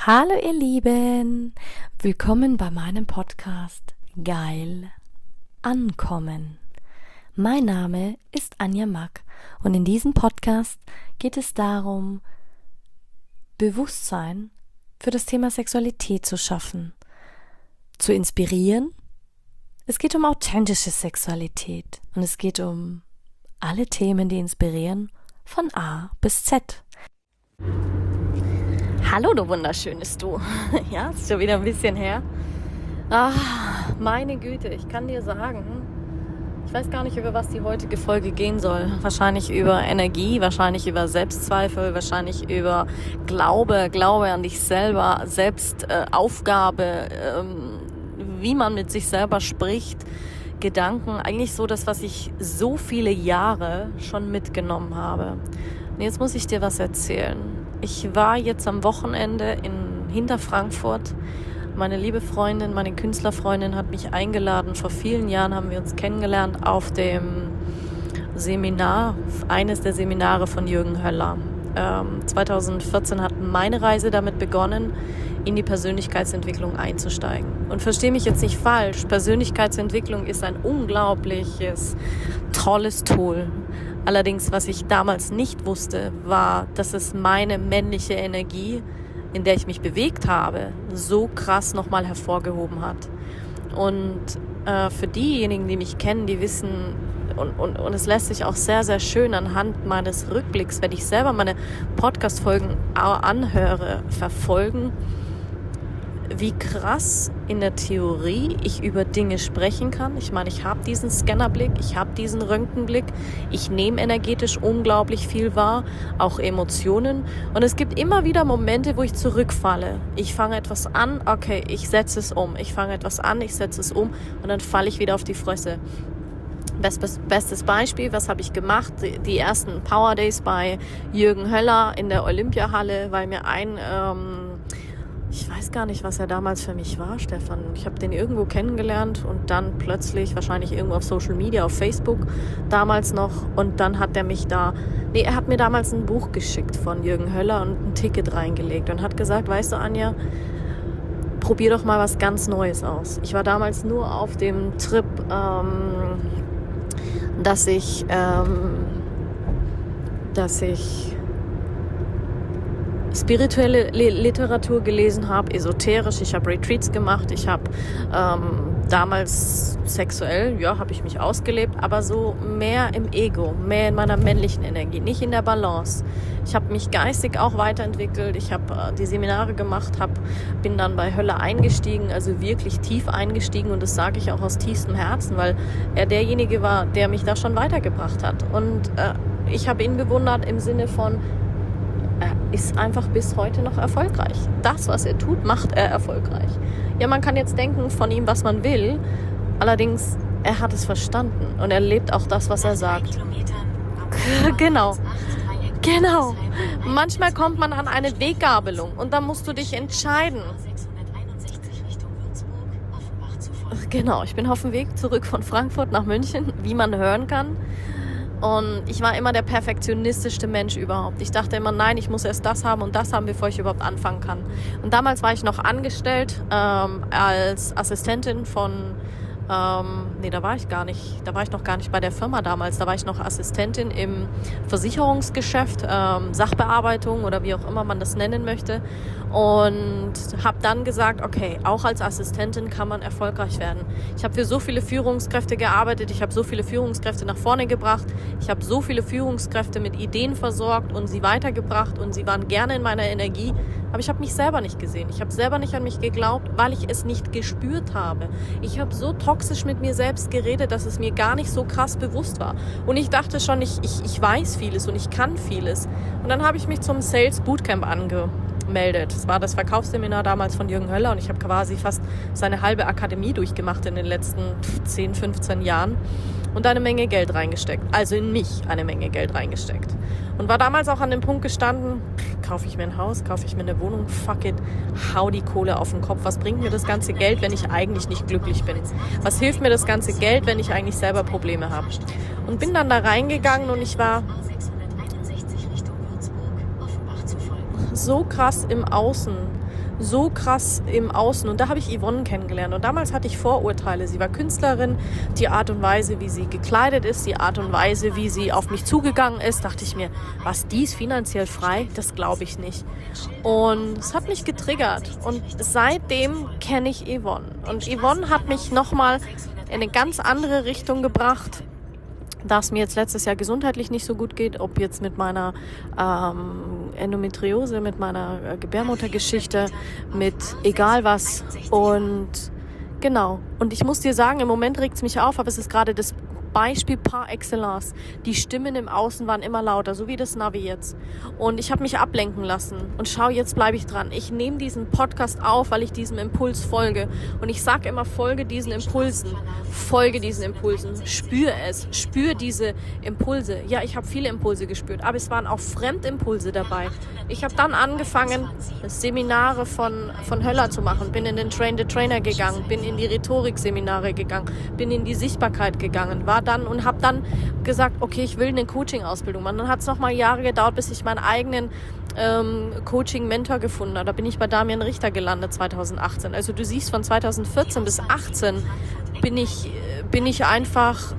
Hallo ihr Lieben, willkommen bei meinem Podcast Geil Ankommen. Mein Name ist Anja Mack und in diesem Podcast geht es darum, Bewusstsein für das Thema Sexualität zu schaffen, zu inspirieren. Es geht um authentische Sexualität und es geht um alle Themen, die inspirieren, von A bis Z. Hallo, du wunderschönes Du. Ja, ist schon wieder ein bisschen her. Meine Güte, ich kann dir sagen, ich weiß gar nicht, über was die heutige Folge gehen soll. Wahrscheinlich über Energie, wahrscheinlich über Selbstzweifel, wahrscheinlich über Glaube an dich selber, Selbstaufgabe, wie man mit sich selber spricht, Gedanken. Eigentlich so das, was ich so viele Jahre schon mitgenommen habe. Und jetzt muss ich dir was erzählen. Ich war jetzt am Wochenende hinter Frankfurt. Meine liebe Freundin, meine Künstlerfreundin hat mich eingeladen. Vor vielen Jahren haben wir uns kennengelernt auf dem Seminar, eines der Seminare von Jürgen Höller. 2014 hat meine Reise damit begonnen, in die Persönlichkeitsentwicklung einzusteigen. Und verstehe mich jetzt nicht falsch, Persönlichkeitsentwicklung ist ein unglaubliches, tolles Tool. Allerdings, was ich damals nicht wusste, war, dass es meine männliche Energie, in der ich mich bewegt habe, so krass nochmal hervorgehoben hat. Und für diejenigen, die mich kennen, die wissen, und es lässt sich auch sehr, sehr schön anhand meines Rückblicks, wenn ich selber meine Podcast-Folgen anhöre, verfolgen, wie krass in der Theorie ich über Dinge sprechen kann. Ich meine, ich habe diesen Scannerblick, ich habe diesen Röntgenblick, ich nehme energetisch unglaublich viel wahr, auch Emotionen. Und es gibt immer wieder Momente, wo ich zurückfalle. Ich fange etwas an, okay, ich setze es um. Ich fange etwas an, ich setze es um und dann falle ich wieder auf die Fresse. Bestes Beispiel, was habe ich gemacht? Die ersten Power Days bei Jürgen Höller in der Olympiahalle, weil mir ich weiß gar nicht, was er damals für mich war, Stefan. Ich habe den irgendwo kennengelernt und dann plötzlich, wahrscheinlich irgendwo auf Social Media, auf Facebook damals noch. Und dann hat er hat mir damals ein Buch geschickt von Jürgen Höller und ein Ticket reingelegt und hat gesagt, weißt du, Anja, probier doch mal was ganz Neues aus. Ich war damals nur auf dem Trip, dass ich spirituelle Literatur gelesen habe, esoterisch, ich habe Retreats gemacht, ich habe damals sexuell, habe ich mich ausgelebt, aber so mehr im Ego, mehr in meiner männlichen Energie, nicht in der Balance. Ich habe mich geistig auch weiterentwickelt, ich habe die Seminare gemacht, bin dann bei Höller eingestiegen, also wirklich tief eingestiegen und das sage ich auch aus tiefstem Herzen, weil er derjenige war, der mich da schon weitergebracht hat. Und ich habe ihn bewundert im Sinne von, er ist einfach bis heute noch erfolgreich. Das, was er tut, macht er erfolgreich. Ja, man kann jetzt denken von ihm, was man will. Allerdings, er hat es verstanden. Und er lebt auch das, was er sagt. Genau. Manchmal kommt man an eine Weggabelung. Und da musst du dich entscheiden. Genau, ich bin auf dem Weg zurück von Frankfurt nach München, wie man hören kann. Und ich war immer der perfektionistischste Mensch überhaupt. Ich dachte immer, nein, ich muss erst das haben und das haben, bevor ich überhaupt anfangen kann. Und damals war ich noch angestellt als Assistentin von, da war ich noch gar nicht bei der Firma damals. Da war ich noch Assistentin im Versicherungsgeschäft, Sachbearbeitung oder wie auch immer man das nennen möchte. Und habe dann gesagt, okay, auch als Assistentin kann man erfolgreich werden. Ich habe für so viele Führungskräfte gearbeitet, ich habe so viele Führungskräfte nach vorne gebracht, ich habe so viele Führungskräfte mit Ideen versorgt und sie weitergebracht und sie waren gerne in meiner Energie, aber ich habe mich selber nicht gesehen. Ich habe selber nicht an mich geglaubt, weil ich es nicht gespürt habe. Ich habe so toxisch mit mir selbst geredet, dass es mir gar nicht so krass bewusst war. Und ich dachte schon, ich weiß vieles und ich kann vieles. Und dann habe ich mich zum Sales Bootcamp angemeldet. Das war das Verkaufsseminar damals von Jürgen Höller und ich habe quasi fast seine halbe Akademie durchgemacht in den letzten 10, 15 Jahren und eine Menge Geld reingesteckt. Also in mich eine Menge Geld reingesteckt. Und war damals auch an dem Punkt gestanden, kaufe ich mir ein Haus, kaufe ich mir eine Wohnung, fuck it, hau die Kohle auf den Kopf. Was bringt mir das ganze Geld, wenn ich eigentlich nicht glücklich bin? Was hilft mir das ganze Geld, wenn ich eigentlich selber Probleme habe? Und bin dann da reingegangen und ich war so krass im Außen, so krass im Außen. Und da habe ich Yvonne kennengelernt. Und damals hatte ich Vorurteile. Sie war Künstlerin. Die Art und Weise, wie sie gekleidet ist, die Art und Weise, wie sie auf mich zugegangen ist, dachte ich mir, was, die ist finanziell frei? Das glaube ich nicht. Und es hat mich getriggert. Und seitdem kenne ich Yvonne. Und Yvonne hat mich nochmal in eine ganz andere Richtung gebracht, da es mir jetzt letztes Jahr gesundheitlich nicht so gut geht, ob jetzt mit meiner Endometriose, mit meiner Gebärmuttergeschichte, mit egal was. Und genau. Und ich muss dir sagen, im Moment regt es mich auf, aber es ist gerade das Beispiel par excellence. Die Stimmen im Außen waren immer lauter, so wie das Navi jetzt. Und ich habe mich ablenken lassen. Und schau, jetzt bleibe ich dran. Ich nehme diesen Podcast auf, weil ich diesem Impuls folge. Und ich sage immer, folge diesen Impulsen. Folge diesen Impulsen. Spür es. Spür diese Impulse. Ja, ich habe viele Impulse gespürt, aber es waren auch Fremdimpulse dabei. Ich habe dann angefangen, Seminare von Höller zu machen. Bin in den Train the Trainer gegangen, bin in die Rhetorik-Seminare gegangen, bin in die Sichtbarkeit gegangen, war dann und habe dann gesagt, okay, ich will eine Coaching-Ausbildung machen. Dann hat es nochmal Jahre gedauert, bis ich meinen eigenen Coaching-Mentor gefunden habe. Da bin ich bei Damian Richter gelandet 2018. Also du siehst, von 2014 bis 2018 bin ich einfach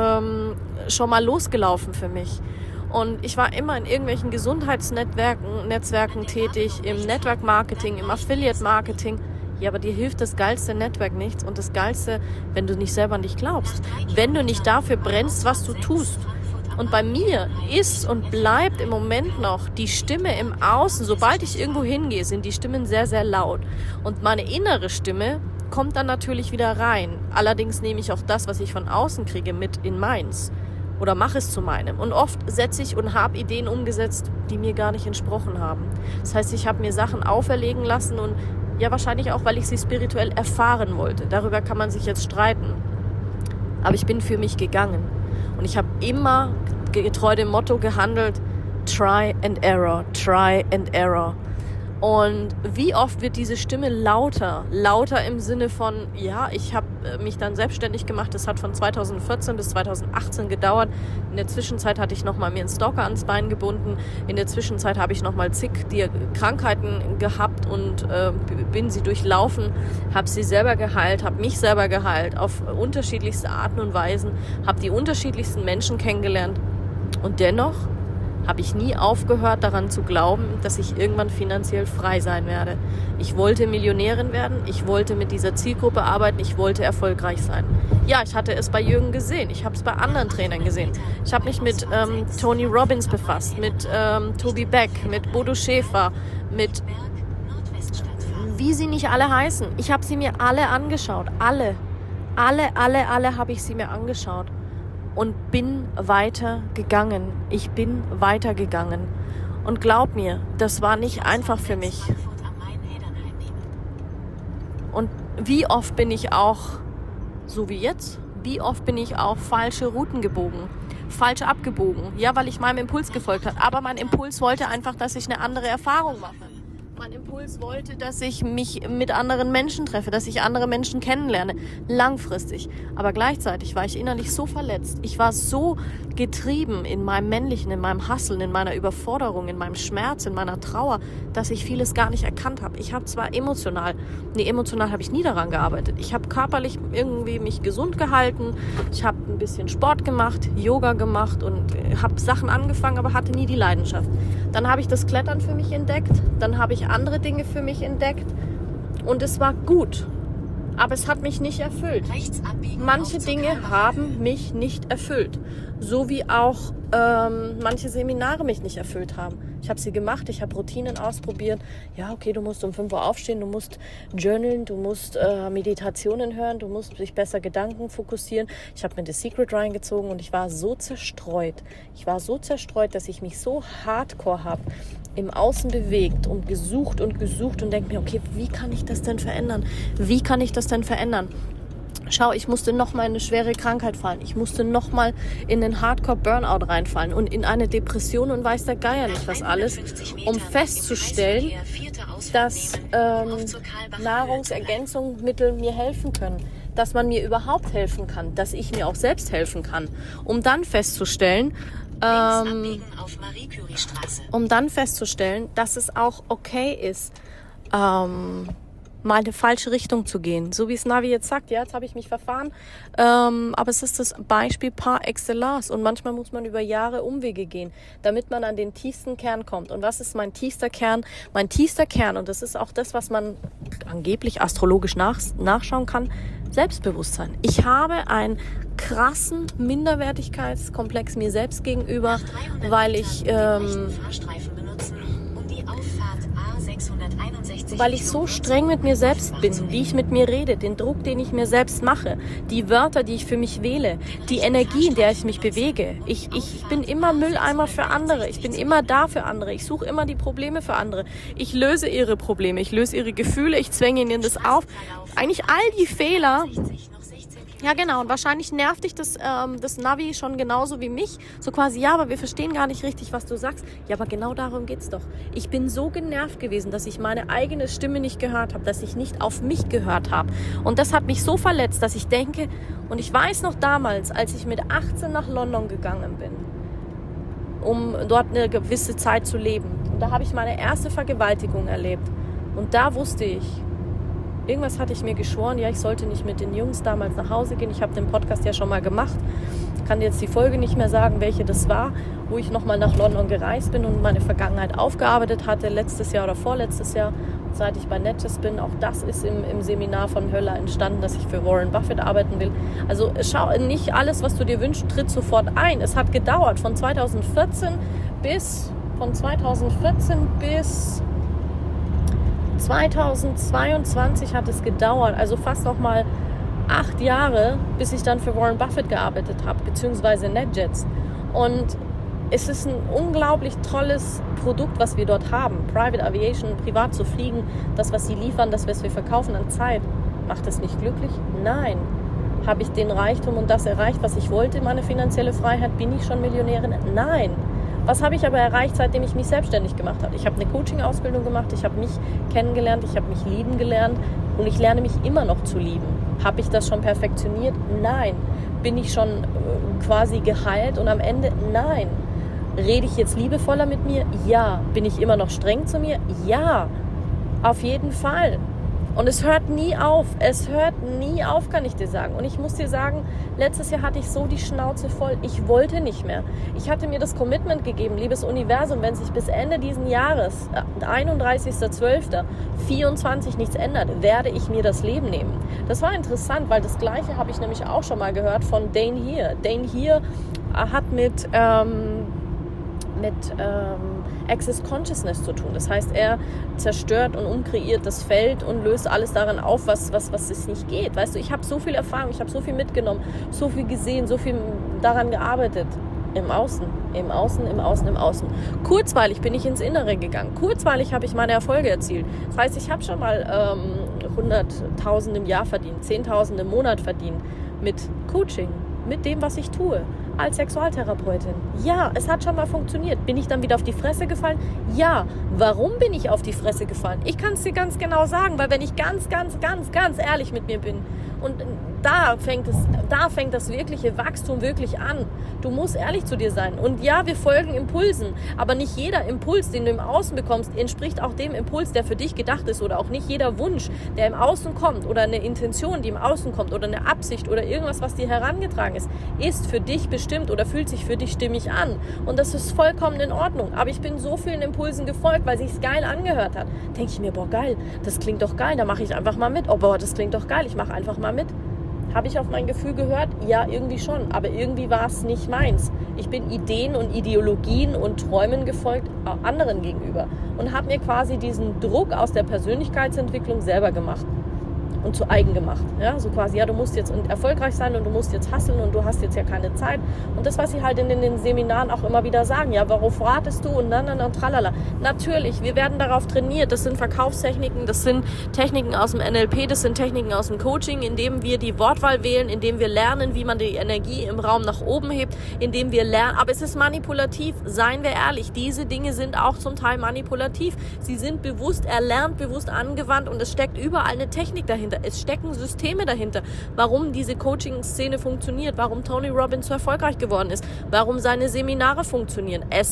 schon mal losgelaufen für mich. Und ich war immer in irgendwelchen Gesundheitsnetzwerken tätig, im Network-Marketing, im Affiliate-Marketing. Ja, aber dir hilft das geilste Network nichts und das Geilste, wenn du nicht selber an dich glaubst. Wenn du nicht dafür brennst, was du tust. Und bei mir ist und bleibt im Moment noch die Stimme im Außen. Sobald ich irgendwo hingehe, sind die Stimmen sehr, sehr laut. Und meine innere Stimme kommt dann natürlich wieder rein. Allerdings nehme ich auch das, was ich von außen kriege, mit in meins. Oder mache es zu meinem. Und oft setze ich und habe Ideen umgesetzt, die mir gar nicht entsprochen haben. Das heißt, ich habe mir Sachen auferlegen lassen und ja, wahrscheinlich auch, weil ich sie spirituell erfahren wollte. Darüber kann man sich jetzt streiten. Aber ich bin für mich gegangen. Und ich habe immer getreu dem Motto gehandelt, try and error, try and error. Und wie oft wird diese Stimme lauter? Lauter im Sinne von, ja, ich habe mich dann selbstständig gemacht. Das hat von 2014 bis 2018 gedauert. In der Zwischenzeit hatte ich nochmal mir einen Stalker ans Bein gebunden. In der Zwischenzeit habe ich nochmal zig Krankheiten gehabt und bin sie durchlaufen, habe sie selber geheilt, habe mich selber geheilt auf unterschiedlichste Arten und Weisen, habe die unterschiedlichsten Menschen kennengelernt. Und dennoch habe ich nie aufgehört, daran zu glauben, dass ich irgendwann finanziell frei sein werde. Ich wollte Millionärin werden, ich wollte mit dieser Zielgruppe arbeiten, ich wollte erfolgreich sein. Ja, ich hatte es bei Jürgen gesehen, ich habe es bei anderen Trainern gesehen. Ich habe mich mit Tony Robbins befasst, mit Tobi Beck, mit Bodo Schäfer, mit wie sie nicht alle heißen. Ich habe sie mir alle angeschaut, alle habe ich sie mir angeschaut. Und bin weitergegangen. Ich bin weitergegangen. Und glaub mir, das war nicht einfach für mich. Und wie oft bin ich auch, so wie jetzt, wie oft bin ich auch falsche Routen gebogen, falsch abgebogen. Ja, weil ich meinem Impuls gefolgt habe. Aber mein Impuls wollte einfach, dass ich eine andere Erfahrung mache. Mein Impuls wollte, dass ich mich mit anderen Menschen treffe, dass ich andere Menschen kennenlerne, langfristig. Aber gleichzeitig war ich innerlich so verletzt. Ich war so getrieben in meinem Männlichen, in meinem Hasseln, in meiner Überforderung, in meinem Schmerz, in meiner Trauer, dass ich vieles gar nicht erkannt habe. Ich habe zwar emotional habe ich nie daran gearbeitet. Ich habe körperlich irgendwie mich gesund gehalten. Ich habe ein bisschen Sport gemacht, Yoga gemacht und habe Sachen angefangen, aber hatte nie die Leidenschaft. Dann habe ich das Klettern für mich entdeckt. Dann habe ich andere Dinge für mich entdeckt. Und es war gut. Aber es hat mich nicht erfüllt. Manche Dinge haben mich nicht erfüllt. So wie auch manche Seminare mich nicht erfüllt haben. Ich habe sie gemacht, ich habe Routinen ausprobiert. Ja, okay, du musst um 5 Uhr aufstehen, du musst journalen, du musst Meditationen hören, du musst dich besser Gedanken fokussieren. Ich habe mir The Secret reingezogen und ich war so zerstreut. Ich war so zerstreut, dass ich mich so hardcore habe im Außen bewegt und gesucht und denke mir, okay, wie kann ich das denn verändern? Wie kann ich das denn verändern? Schau, ich musste nochmal in eine schwere Krankheit fallen. Ich musste nochmal in den Hardcore-Burnout reinfallen und in eine Depression und weiß der Geier nicht was alles, um festzustellen, dass Nahrungsergänzungsmittel mir helfen können, dass man mir überhaupt helfen kann, dass ich mir auch selbst helfen kann, um dann festzustellen, dass es auch okay ist, mal eine falsche Richtung zu gehen. So wie es Navi jetzt sagt, ja, jetzt habe ich mich verfahren, aber es ist das Beispiel par excellence und manchmal muss man über Jahre Umwege gehen, damit man an den tiefsten Kern kommt. Und was ist mein tiefster Kern? Mein tiefster Kern, und das ist auch das, was man angeblich astrologisch nachschauen kann, Selbstbewusstsein. Ich habe einen krassen Minderwertigkeitskomplex mir selbst gegenüber, weil ich so streng mit mir selbst bin, wie ich mit mir rede, den Druck, den ich mir selbst mache, die Wörter, die ich für mich wähle, die Energie, in der ich mich bewege. Ich bin immer Mülleimer für andere, ich bin immer da für andere, ich suche immer die Probleme für andere, ich löse ihre Probleme, ich löse ihre Gefühle, ich zwänge ihnen das auf. Eigentlich all die Fehler. Ja, genau. Und wahrscheinlich nervt dich das Navi schon genauso wie mich. So quasi, ja, aber wir verstehen gar nicht richtig, was du sagst. Ja, aber genau darum geht's doch. Ich bin so genervt gewesen, dass ich meine eigene Stimme nicht gehört habe, dass ich nicht auf mich gehört habe. Und das hat mich so verletzt, dass ich denke, und ich weiß noch damals, als ich mit 18 nach London gegangen bin, um dort eine gewisse Zeit zu leben. Und da habe ich meine erste Vergewaltigung erlebt. Und da wusste ich, irgendwas hatte ich mir geschworen, ja, ich sollte nicht mit den Jungs damals nach Hause gehen. Ich habe den Podcast ja schon mal gemacht. Ich kann jetzt die Folge nicht mehr sagen, welche das war, wo ich nochmal nach London gereist bin und meine Vergangenheit aufgearbeitet hatte, letztes Jahr oder vorletztes Jahr, seit ich bei Netjes bin. Auch das ist im Seminar von Höller entstanden, dass ich für Warren Buffett arbeiten will. Also schau, nicht alles, was du dir wünschst, tritt sofort ein. Es hat gedauert von 2014 bis 2022 hat es gedauert, also fast noch mal 8 Jahre, bis ich dann für Warren Buffett gearbeitet habe, beziehungsweise NetJets. Und es ist ein unglaublich tolles Produkt, was wir dort haben. Private Aviation, privat zu fliegen, das, was sie liefern, das, was wir verkaufen an Zeit. Macht es mich glücklich? Nein. Habe ich den Reichtum und das erreicht, was ich wollte, meine finanzielle Freiheit? Bin ich schon Millionärin? Nein. Was habe ich aber erreicht, seitdem ich mich selbstständig gemacht habe? Ich habe eine Coaching-Ausbildung gemacht, ich habe mich kennengelernt, ich habe mich lieben gelernt und ich lerne mich immer noch zu lieben. Habe ich das schon perfektioniert? Nein. Bin ich schon quasi geheilt und am Ende? Nein. Rede ich jetzt liebevoller mit mir? Ja. Bin ich immer noch streng zu mir? Ja. Auf jeden Fall. Und es hört nie auf. Es hört nie auf, kann ich dir sagen. Und ich muss dir sagen, letztes Jahr hatte ich so die Schnauze voll. Ich wollte nicht mehr. Ich hatte mir das Commitment gegeben, liebes Universum, wenn sich bis Ende diesen Jahres, 31.12.24 nichts ändert, werde ich mir das Leben nehmen. Das war interessant, weil das Gleiche habe ich nämlich auch schon mal gehört von Dane Heer. Dane Heer hat mit Access Consciousness zu tun. Das heißt, er zerstört und umkreiert das Feld und löst alles daran auf, was es nicht geht. Weißt du, ich habe so viel Erfahrung, ich habe so viel mitgenommen, so viel gesehen, so viel daran gearbeitet. Im Außen, im Außen, im Außen, im Außen. Kurzweilig bin ich ins Innere gegangen. Kurzweilig habe ich meine Erfolge erzielt. Das heißt, ich habe schon mal 100.000 im Jahr verdient, 10.000 im Monat verdient mit Coaching, mit dem, was ich tue. Als Sexualtherapeutin. Ja, es hat schon mal funktioniert. Bin ich dann wieder auf die Fresse gefallen? Ja. Warum bin ich auf die Fresse gefallen? Ich kann es dir ganz genau sagen, weil wenn ich ganz ehrlich mit mir bin und da fängt das wirkliche Wachstum wirklich an. Du musst ehrlich zu dir sein. Und ja, wir folgen Impulsen, aber nicht jeder Impuls, den du im Außen bekommst, entspricht auch dem Impuls, der für dich gedacht ist, oder auch nicht jeder Wunsch, der im Außen kommt, oder eine Intention, die im Außen kommt, oder eine Absicht oder irgendwas, was dir herangetragen ist für dich bestimmt oder fühlt sich für dich stimmig an. Und das ist vollkommen in Ordnung. Aber ich bin so vielen Impulsen gefolgt, weil sich's geil angehört hat. Denke ich mir, boah, geil, das klingt doch geil, da mache ich einfach mal mit. Oh, boah, das klingt doch geil, ich mache einfach mal mit. Habe ich auf mein Gefühl gehört? Ja, irgendwie schon. Aber irgendwie war es nicht meins. Ich bin Ideen und Ideologien und Träumen gefolgt, anderen gegenüber. Und habe mir quasi diesen Druck aus der Persönlichkeitsentwicklung selber gemacht. Und zu eigen gemacht. Ja, so quasi, ja, du musst jetzt erfolgreich sein und du musst jetzt hustlen und du hast jetzt ja keine Zeit. Und das, was sie halt in den Seminaren auch immer wieder sagen, ja, worauf wartest du und und tralala. Natürlich, wir werden darauf trainiert. Das sind Verkaufstechniken, das sind Techniken aus dem NLP, das sind Techniken aus dem Coaching, indem wir die Wortwahl wählen, indem wir lernen, wie man die Energie im Raum nach oben hebt, indem wir lernen, aber es ist manipulativ, seien wir ehrlich, diese Dinge sind auch zum Teil manipulativ. Sie sind bewusst erlernt, bewusst angewandt und es steckt überall eine Technik dahinter. Es stecken Systeme dahinter, warum diese Coaching-Szene funktioniert, warum Tony Robbins so erfolgreich geworden ist, warum seine Seminare funktionieren. Es sind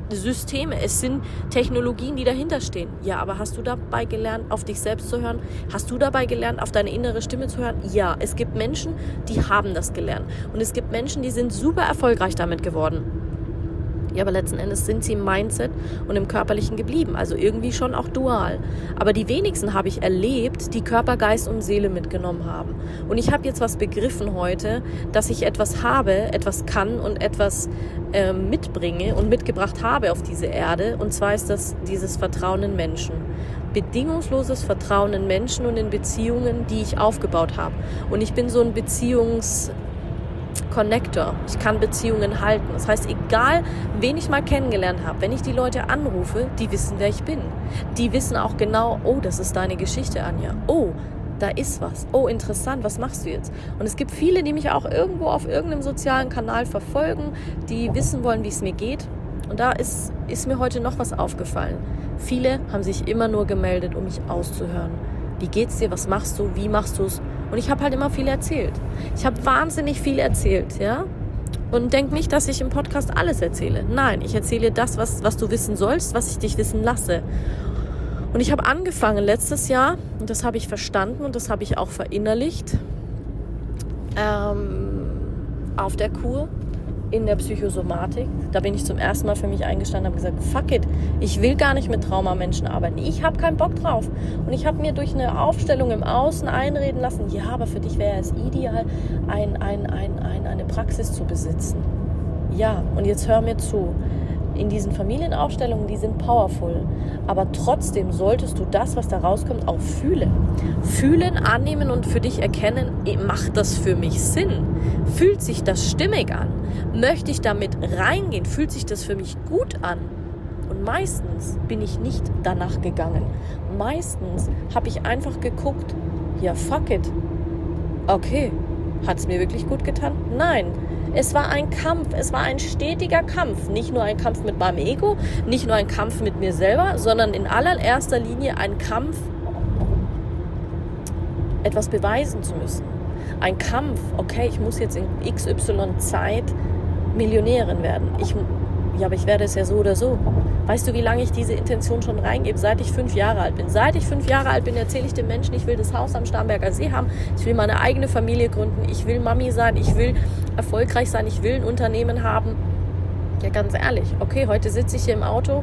Systeme, es sind Technologien, die dahinter stehen. Ja, aber hast du dabei gelernt, auf dich selbst zu hören? Hast du dabei gelernt, auf deine innere Stimme zu hören? Ja, es gibt Menschen, die haben das gelernt. Und es gibt Menschen, die sind super erfolgreich damit geworden. Ja, aber letzten Endes sind sie im Mindset und im Körperlichen geblieben. Also irgendwie schon auch dual. Aber die wenigsten habe ich erlebt, die Körper, Geist und Seele mitgenommen haben. Und ich habe jetzt was begriffen heute, dass ich etwas habe, etwas kann und etwas mitbringe und mitgebracht habe auf diese Erde. Und zwar ist das dieses Vertrauen in Menschen. Bedingungsloses Vertrauen in Menschen und in Beziehungen, die ich aufgebaut habe. Und ich bin so ein Connector. Ich kann Beziehungen halten. Das heißt, egal, wen ich mal kennengelernt habe, wenn ich die Leute anrufe, die wissen, wer ich bin. Die wissen auch genau, oh, das ist deine Geschichte, Anja. Oh, da ist was. Oh, interessant, was machst du jetzt? Und es gibt viele, die mich auch irgendwo auf irgendeinem sozialen Kanal verfolgen, die wissen wollen, wie es mir geht. Und da ist mir heute noch was aufgefallen. Viele haben sich immer nur gemeldet, um mich auszuhören. Wie geht's dir? Was machst du? Wie machst du's? Und ich habe halt immer viel erzählt. Ich habe wahnsinnig viel erzählt, ja? Und denk nicht, dass ich im Podcast alles erzähle. Nein, ich erzähle das, was du wissen sollst, was ich dich wissen lasse. Und ich habe angefangen letztes Jahr, und das habe ich verstanden und das habe ich auch verinnerlicht, auf der Kur in der Psychosomatik. Da bin ich zum ersten Mal für mich eingestanden und habe gesagt, fuck it, ich will gar nicht mit Traumamenschen arbeiten. Ich habe keinen Bock drauf. Und ich habe mir durch eine Aufstellung im Außen einreden lassen, ja, aber für dich wäre es ideal, eine Praxis zu besitzen. Ja, und jetzt hör mir zu. In diesen Familienaufstellungen, die sind powerful. Aber trotzdem solltest du das, was da rauskommt, auch fühlen. Fühlen, annehmen und für dich erkennen, macht das für mich Sinn? Fühlt sich das stimmig an? Möchte ich damit reingehen? Fühlt sich das für mich gut an? Und meistens bin ich nicht danach gegangen. Meistens habe ich einfach geguckt, ja, fuck it. Okay, hat es mir wirklich gut getan? Nein. Es war ein Kampf, es war ein stetiger Kampf. Nicht nur ein Kampf mit meinem Ego, nicht nur ein Kampf mit mir selber, sondern in allererster Linie ein Kampf, etwas beweisen zu müssen. Ein Kampf, okay, ich muss jetzt in XY Zeit Millionärin werden. Aber ich werde es ja so oder so. Weißt du, wie lange ich diese Intention schon reingebe? Seit ich 5 Jahre alt bin. Seit ich 5 Jahre alt bin, erzähle ich den Menschen, ich will das Haus am Starnberger See haben. Ich will meine eigene Familie gründen. Ich will Mami sein. Ich will erfolgreich sein. Ich will ein Unternehmen haben. Ja, ganz ehrlich. Okay, heute sitze ich hier im Auto.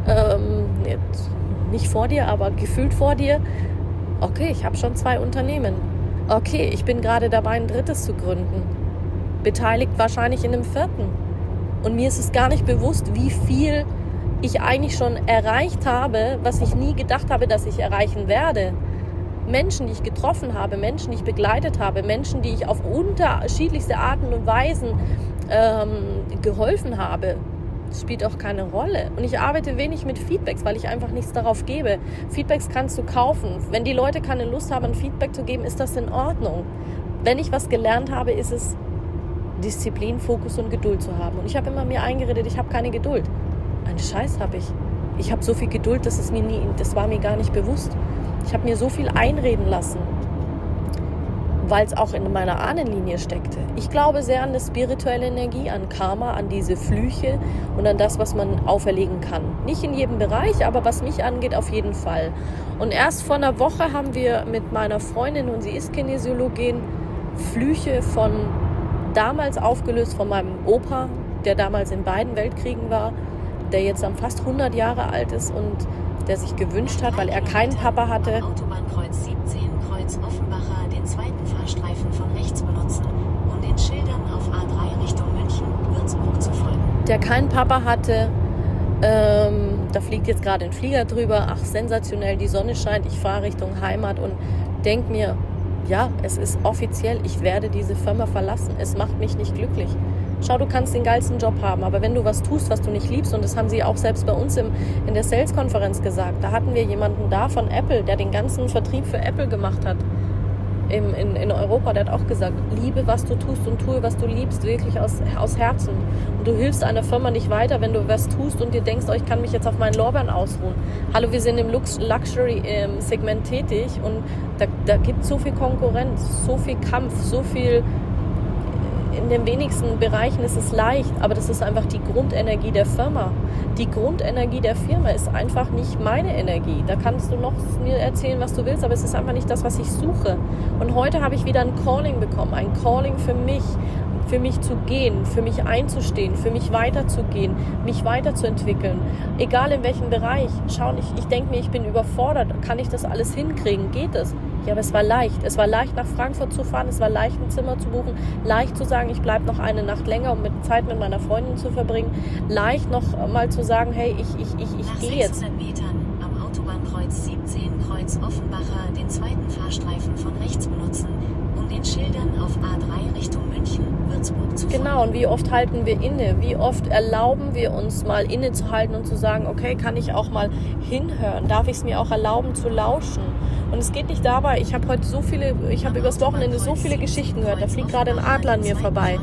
Nicht vor dir, aber gefühlt vor dir. Okay, ich habe schon 2 Unternehmen. Okay, ich bin gerade dabei, ein 3. zu gründen. Beteiligt wahrscheinlich in einem 4. Und mir ist es gar nicht bewusst, wie viel ich eigentlich schon erreicht habe, was ich nie gedacht habe, dass ich erreichen werde. Menschen, die ich getroffen habe, Menschen, die ich begleitet habe, Menschen, die ich auf unterschiedlichste Arten und Weisen geholfen habe, das spielt auch keine Rolle. Und ich arbeite wenig mit Feedbacks, weil ich einfach nichts darauf gebe. Feedbacks kannst du kaufen. Wenn die Leute keine Lust haben, ein Feedback zu geben, ist das in Ordnung. Wenn ich was gelernt habe, ist es Disziplin, Fokus und Geduld zu haben. Und ich habe immer mir eingeredet, ich habe keine Geduld. Einen Scheiß habe ich. Ich habe so viel Geduld, das war mir gar nicht bewusst. Ich habe mir so viel einreden lassen, weil es auch in meiner Ahnenlinie steckte. Ich glaube sehr an eine spirituelle Energie, an Karma, an diese Flüche und an das, was man auferlegen kann. Nicht in jedem Bereich, aber was mich angeht, auf jeden Fall. Und erst vor einer Woche haben wir mit meiner Freundin, und sie ist Kinesiologin, Flüche von damals aufgelöst von meinem Opa, der damals in beiden Weltkriegen war, der jetzt fast 100 Jahre alt ist und der sich gewünscht hat, weil er keinen Papa hatte. Autobahnkreuz 17, Kreuz Offenbacher, den 2. Fahrstreifen von rechts benutzen, um den Schildern auf A3 Richtung München, Würzburg zu folgen. Der keinen Papa hatte, da fliegt jetzt gerade ein Flieger drüber, ach sensationell, die Sonne scheint, ich fahre Richtung Heimat und denke mir, ja, es ist offiziell, ich werde diese Firma verlassen. Es macht mich nicht glücklich. Schau, du kannst den geilsten Job haben, aber wenn du was tust, was du nicht liebst, und das haben sie auch selbst bei uns in der Sales-Konferenz gesagt, da hatten wir jemanden da von Apple, der den ganzen Vertrieb für Apple gemacht hat in Europa, der hat auch gesagt, liebe, was du tust und tue, was du liebst, wirklich aus Herzen. Und du hilfst einer Firma nicht weiter, wenn du was tust und dir denkst, oh, ich kann mich jetzt auf meinen Lorbeeren ausruhen. Hallo, wir sind im in den wenigsten Bereichen ist es leicht, aber das ist einfach die Grundenergie der Firma. Die Grundenergie der Firma ist einfach nicht meine Energie. Da kannst du noch mir erzählen, was du willst, aber es ist einfach nicht das, was ich suche. Und heute habe ich wieder ein Calling bekommen, ein Calling für mich zu gehen, für mich einzustehen, für mich weiterzugehen, mich weiterzuentwickeln. Egal in welchem Bereich. Schau, ich denke mir, ich bin überfordert. Kann ich das alles hinkriegen? Geht es? Ja, aber es war leicht. Es war leicht, nach Frankfurt zu fahren. Es war leicht, ein Zimmer zu buchen. Leicht zu sagen, ich bleibe noch eine Nacht länger, um Zeit mit meiner Freundin zu verbringen. Leicht noch mal zu sagen, hey, ich gehe jetzt. Nach 600 Metern am Autobahnkreuz 17 Kreuz Offenbacher den zweiten Fahrstreifen von rechts benutzen, um den Schildern auf A3 Richtung München, Würzburg zu folgen. Genau, und wie oft halten wir inne? Wie oft erlauben wir uns mal innezuhalten und zu sagen, okay, kann ich auch mal hinhören? Darf ich es mir auch erlauben zu lauschen? Und es geht nicht dabei, ich habe übers Wochenende so viele Geschichten gehört, da fliegt gerade ein Adler an mir vorbei.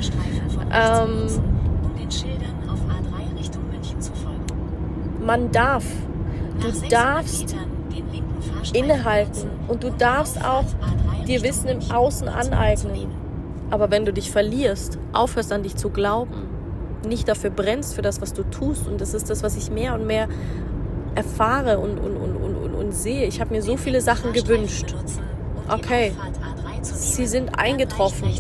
Man darf, du darfst innehalten und du darfst auch dir Wissen im Außen aneignen. Aber wenn du dich verlierst, aufhörst an dich zu glauben, nicht dafür brennst für das, was du tust, und das ist das, was ich mehr und mehr erfahre und sehe. Ich habe mir so viele Sachen gewünscht. Okay, sie sind eingetroffen.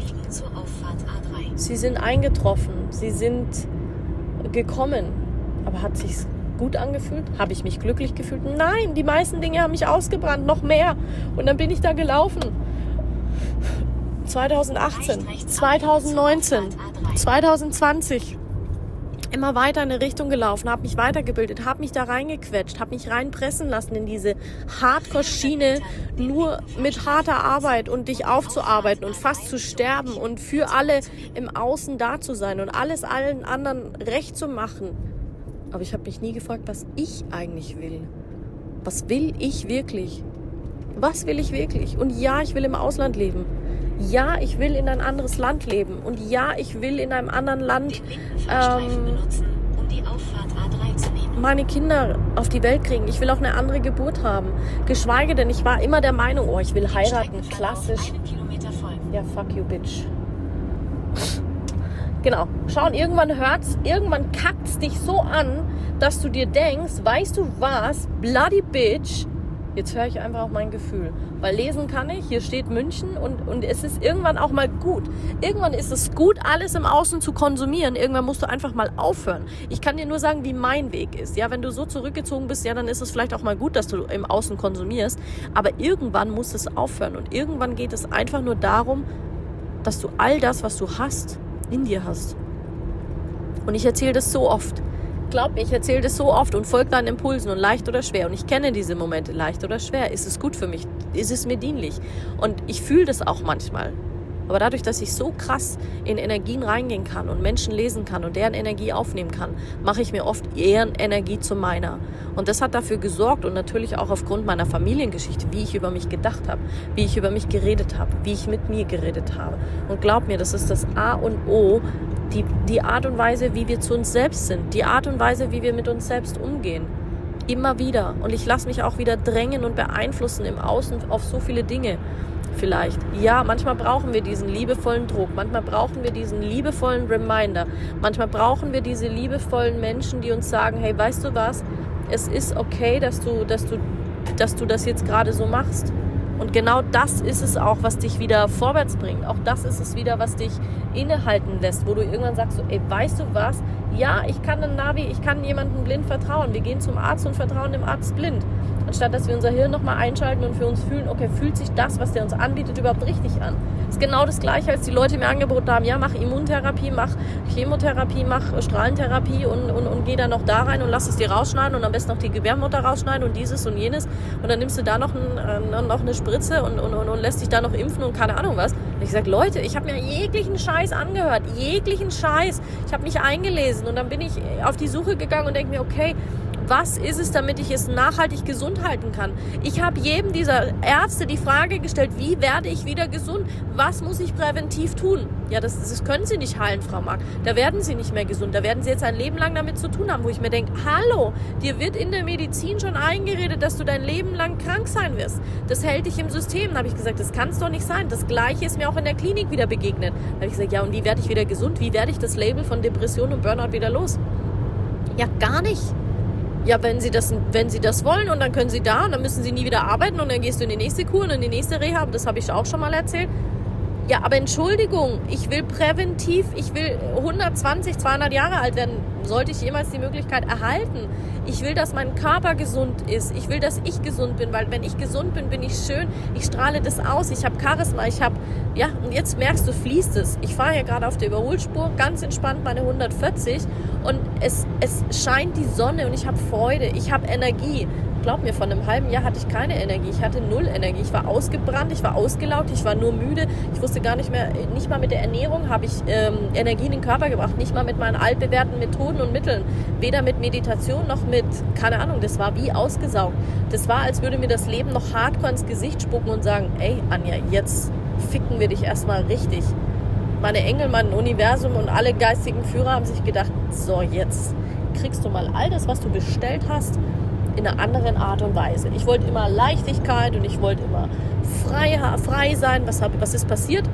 Sie sind eingetroffen. Sie sind gekommen. Aber hat sich's gut angefühlt? Habe ich mich glücklich gefühlt? Nein, die meisten Dinge haben mich ausgebrannt, noch mehr. Und dann bin ich da gelaufen. 2018, 2019, 2020. Immer weiter in eine Richtung gelaufen, habe mich weitergebildet, habe mich da reingequetscht, habe mich reinpressen lassen in diese Hardcore-Schiene, nur mit harter Arbeit und dich aufzuarbeiten und fast zu sterben und für alle im Außen da zu sein und alles allen anderen recht zu machen. Aber ich habe mich nie gefragt, was ich eigentlich will. Was will ich wirklich? Was will ich wirklich? Und ja, ich will im Ausland leben. Ja, ich will in ein anderes Land leben. Und ja, ich will in einem anderen Land meine Kinder auf die Welt kriegen. Ich will auch eine andere Geburt haben. Geschweige denn, ich war immer der Meinung, oh, ich will heiraten, klassisch. Ja, fuck you, bitch. Genau. Schau, und irgendwann kackt's dich so an, dass du dir denkst, weißt du was, bloody bitch, jetzt höre ich einfach auf mein Gefühl. Weil lesen kann ich, hier steht München und es ist irgendwann auch mal gut. Irgendwann ist es gut, alles im Außen zu konsumieren. Irgendwann musst du einfach mal aufhören. Ich kann dir nur sagen, wie mein Weg ist. Ja, wenn du so zurückgezogen bist, ja, dann ist es vielleicht auch mal gut, dass du im Außen konsumierst. Aber irgendwann muss es aufhören. Und irgendwann geht es einfach nur darum, dass du all das, was du hast, in dir hast. Und ich erzähle das so oft. Glaub mir, ich erzähle das so oft und folge deinen Impulsen und leicht oder schwer. Und ich kenne diese Momente, leicht oder schwer. Ist es gut für mich? Ist es mir dienlich? Und ich fühle das auch manchmal. Aber dadurch, dass ich so krass in Energien reingehen kann und Menschen lesen kann und deren Energie aufnehmen kann, mache ich mir oft deren Energie zu meiner. Und das hat dafür gesorgt und natürlich auch aufgrund meiner Familiengeschichte, wie ich über mich gedacht habe, wie ich über mich geredet habe, wie ich mit mir geredet habe. Und glaub mir, das ist das A und O, die Art und Weise, wie wir zu uns selbst sind, die Art und Weise, wie wir mit uns selbst umgehen. Immer wieder. Und ich lasse mich auch wieder drängen und beeinflussen im Außen auf so viele Dinge. Vielleicht. Ja, manchmal brauchen wir diesen liebevollen Druck. Manchmal brauchen wir diesen liebevollen Reminder. Manchmal brauchen wir diese liebevollen Menschen, die uns sagen, hey, weißt du was? Es ist okay, dass du das jetzt gerade so machst. Und genau das ist es auch, was dich wieder vorwärts bringt. Auch das ist es wieder, was dich innehalten lässt, wo du irgendwann sagst, so, ey, weißt du was? Ja, ich kann einem Navi, ich kann jemandem blind vertrauen. Wir gehen zum Arzt und vertrauen dem Arzt blind. Anstatt dass wir unser Hirn nochmal einschalten und für uns fühlen, okay, fühlt sich das, was der uns anbietet, überhaupt richtig an? Das ist genau das Gleiche, als die Leute mir angeboten haben, ja, mach Immuntherapie, mach Chemotherapie, mach Strahlentherapie und geh dann noch da rein und lass es dir rausschneiden und am besten noch die Gebärmutter rausschneiden und dieses und jenes und dann nimmst du da noch eine Spritze und lässt dich da noch impfen und keine Ahnung was. Und ich sage, Leute, ich habe mir jeglichen Scheiß angehört, jeglichen Scheiß. Ich habe mich eingelesen und dann bin ich auf die Suche gegangen und denke mir, okay, Was ist es, damit ich es nachhaltig gesund halten kann? Ich habe jedem dieser Ärzte die Frage gestellt, wie werde ich wieder gesund? Was muss ich präventiv tun? Ja, das können Sie nicht heilen, Frau Mark. Da werden Sie nicht mehr gesund. Da werden Sie jetzt ein Leben lang damit zu tun haben, wo ich mir denke, hallo, dir wird in der Medizin schon eingeredet, dass du dein Leben lang krank sein wirst. Das hält dich im System. Da habe ich gesagt, das kann es doch nicht sein. Das Gleiche ist mir auch in der Klinik wieder begegnet. Da habe ich gesagt, ja, und wie werde ich wieder gesund? Wie werde ich das Label von Depression und Burnout wieder los? Ja, gar nicht. Ja, wenn Sie das wollen und dann können Sie da und dann müssen Sie nie wieder arbeiten und dann gehst du in die nächste Kur und in die nächste Reha, das habe ich auch schon mal erzählt. Ja, aber Entschuldigung, ich will präventiv, ich will 120, 200 Jahre alt werden, sollte ich jemals die Möglichkeit erhalten. Ich will, dass mein Körper gesund ist. Ich will, dass ich gesund bin, weil wenn ich gesund bin, bin ich schön. Ich strahle das aus. Ich habe Charisma. Und jetzt merkst du, fließt es. Ich fahre hier gerade auf der Überholspur, ganz entspannt meine 140 und es scheint die Sonne und ich habe Freude. Ich habe Energie. Glaub mir, von einem halben Jahr hatte ich keine Energie. Ich hatte 0 Energie. Ich war ausgebrannt, ich war ausgelaugt, ich war nur müde. Ich wusste gar nicht mehr, nicht mal mit der Ernährung habe ich Energie in den Körper gebracht. Nicht mal mit meinen altbewährten Methoden und Mitteln. Weder mit Meditation noch mit, keine Ahnung, das war wie ausgesaugt. Das war, als würde mir das Leben noch hardcore ins Gesicht spucken und sagen, ey Anja, jetzt ficken wir dich erstmal richtig. Meine Engel, mein Universum und alle geistigen Führer haben sich gedacht, so jetzt kriegst du mal all das, was du bestellt hast, in einer anderen Art und Weise. Ich wollte immer Leichtigkeit und ich wollte immer frei sein. Was ist passiert?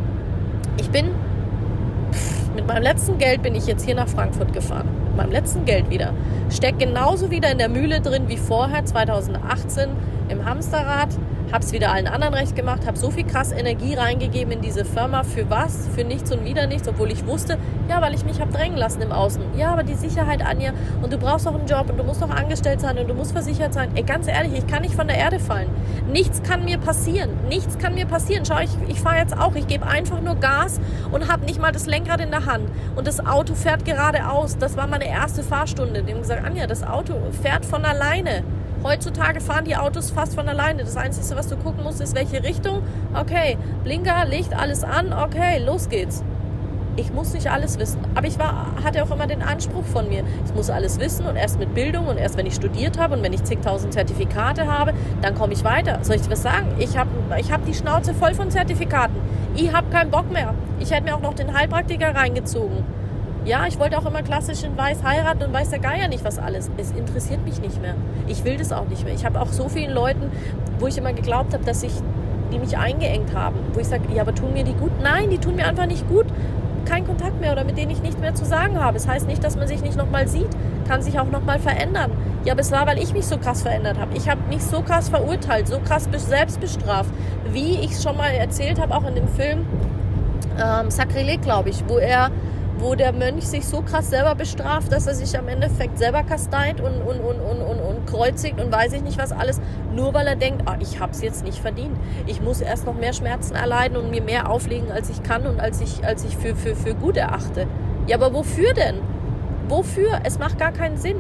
Mit meinem letzten Geld bin ich jetzt hier nach Frankfurt gefahren. Mit meinem letzten Geld wieder. Steck genauso wieder in der Mühle drin wie vorher, 2018, im Hamsterrad. Hab's wieder allen anderen recht gemacht, habe so viel krass Energie reingegeben in diese Firma. Für was? Für nichts und wieder nichts, obwohl ich wusste, ja, weil ich mich habe drängen lassen im Außen. Ja, aber die Sicherheit, Anja, und du brauchst auch einen Job und du musst auch angestellt sein und du musst versichert sein. Ey, ganz ehrlich, ich kann nicht von der Erde fallen. Nichts kann mir passieren. Nichts kann mir passieren. Schau, ich fahre jetzt auch. Ich gebe einfach nur Gas und habe nicht mal das Lenkrad in der Hand. Und das Auto fährt geradeaus. Das war meine erste Fahrstunde. Die haben gesagt, Anja, das Auto fährt von alleine. Heutzutage fahren die Autos fast von alleine. Das Einzige, was du gucken musst, ist, welche Richtung. Okay, Blinker, Licht, alles an. Okay, los geht's. Ich muss nicht alles wissen. Aber ich hatte auch immer den Anspruch von mir, ich muss alles wissen und erst mit Bildung und erst wenn ich studiert habe und wenn ich zigtausend Zertifikate habe, dann komme ich weiter. Soll ich dir was sagen? Ich hab die Schnauze voll von Zertifikaten. Ich habe keinen Bock mehr. Ich hätte mir auch noch den Heilpraktiker reingezogen. Ja, ich wollte auch immer klassisch in Weiß heiraten und weiß der Geier nicht was alles. Es interessiert mich nicht mehr. Ich will das auch nicht mehr. Ich habe auch so vielen Leuten, wo ich immer geglaubt habe, die mich eingeengt haben. Wo ich sage, ja, aber tun mir die gut? Nein, die tun mir einfach nicht gut. Kein Kontakt mehr oder mit denen ich nichts mehr zu sagen habe. Das heißt nicht, dass man sich nicht nochmal sieht. Kann sich auch nochmal verändern. Ja, aber es war, weil ich mich so krass verändert habe. Ich habe mich so krass verurteilt, so krass selbst bestraft. Wie ich es schon mal erzählt habe, auch in dem Film Sakrileg, glaube ich, wo der Mönch sich so krass selber bestraft, dass er sich am Endeffekt selber kasteit und kreuzigt und weiß ich nicht was alles, nur weil er denkt, ich habe es jetzt nicht verdient. Ich muss erst noch mehr Schmerzen erleiden und mir mehr auflegen, als ich kann und als ich für gut erachte. Ja, aber wofür denn? Wofür? Es macht gar keinen Sinn.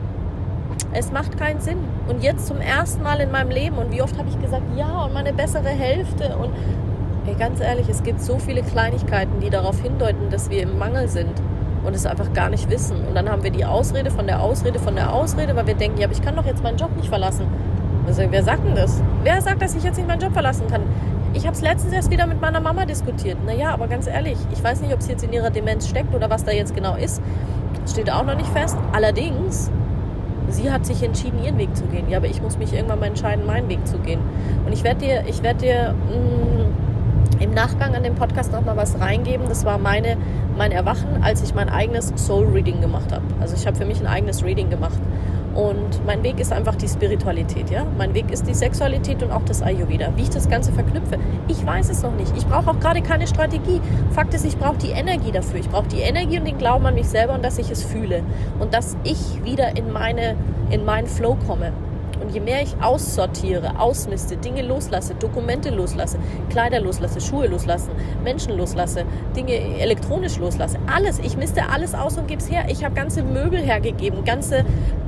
Es macht keinen Sinn. Und jetzt zum ersten Mal in meinem Leben, und wie oft habe ich gesagt, ja, und meine bessere Hälfte und ey, ganz ehrlich, es gibt so viele Kleinigkeiten, die darauf hindeuten, dass wir im Mangel sind und es einfach gar nicht wissen. Und dann haben wir die Ausrede von der Ausrede, weil wir denken, ja, aber ich kann doch jetzt meinen Job nicht verlassen. Also, wer sagt denn das? Wer sagt, dass ich jetzt nicht meinen Job verlassen kann? Ich habe es letztens erst wieder mit meiner Mama diskutiert. Naja, aber ganz ehrlich, ich weiß nicht, ob es jetzt in ihrer Demenz steckt oder was da jetzt genau ist. Das steht auch noch nicht fest. Allerdings, sie hat sich entschieden, ihren Weg zu gehen. Ja, aber ich muss mich irgendwann mal entscheiden, meinen Weg zu gehen. Und ich werde dir im Nachgang an den Podcast noch mal was reingeben. Das war mein Erwachen, als ich mein eigenes Soul-Reading gemacht habe. Also ich habe für mich ein eigenes Reading gemacht. Und mein Weg ist einfach die Spiritualität. Ja? Mein Weg ist die Sexualität und auch das Ayurveda. Wie ich das Ganze verknüpfe, ich weiß es noch nicht. Ich brauche auch gerade keine Strategie. Fakt ist, ich brauche die Energie dafür. Ich brauche die Energie und den Glauben an mich selber und dass ich es fühle. Und dass ich wieder in meinen Flow komme. Und je mehr ich aussortiere, ausmiste, Dinge loslasse, Dokumente loslasse, Kleider loslasse, Schuhe loslasse, Menschen loslasse, Dinge elektronisch loslasse, alles. Ich miste alles aus und gebe es her. Ich habe ganze Möbel hergegeben, ganze